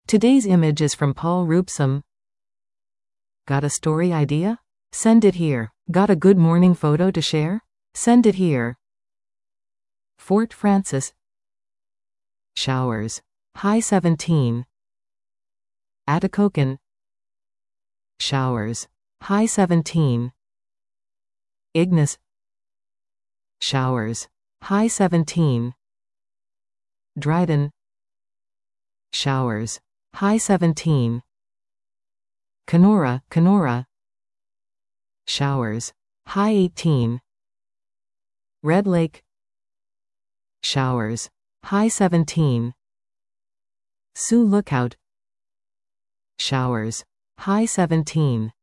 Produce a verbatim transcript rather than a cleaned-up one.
Today's image is from Paul Robeson. Got a story idea? Send it here. Got a good morning photo to share? Send it here. Fort Frances. Showers. High seventeen. Atikokan. Showers. High seventeen. Ignis. Showers. High seventeen. Dryden. Showers. High seventeen. Kenora, Kenora. Showers. High eighteen. Red Lake. Showers. High seventeen. Sioux Lookout. Showers. High seventeen.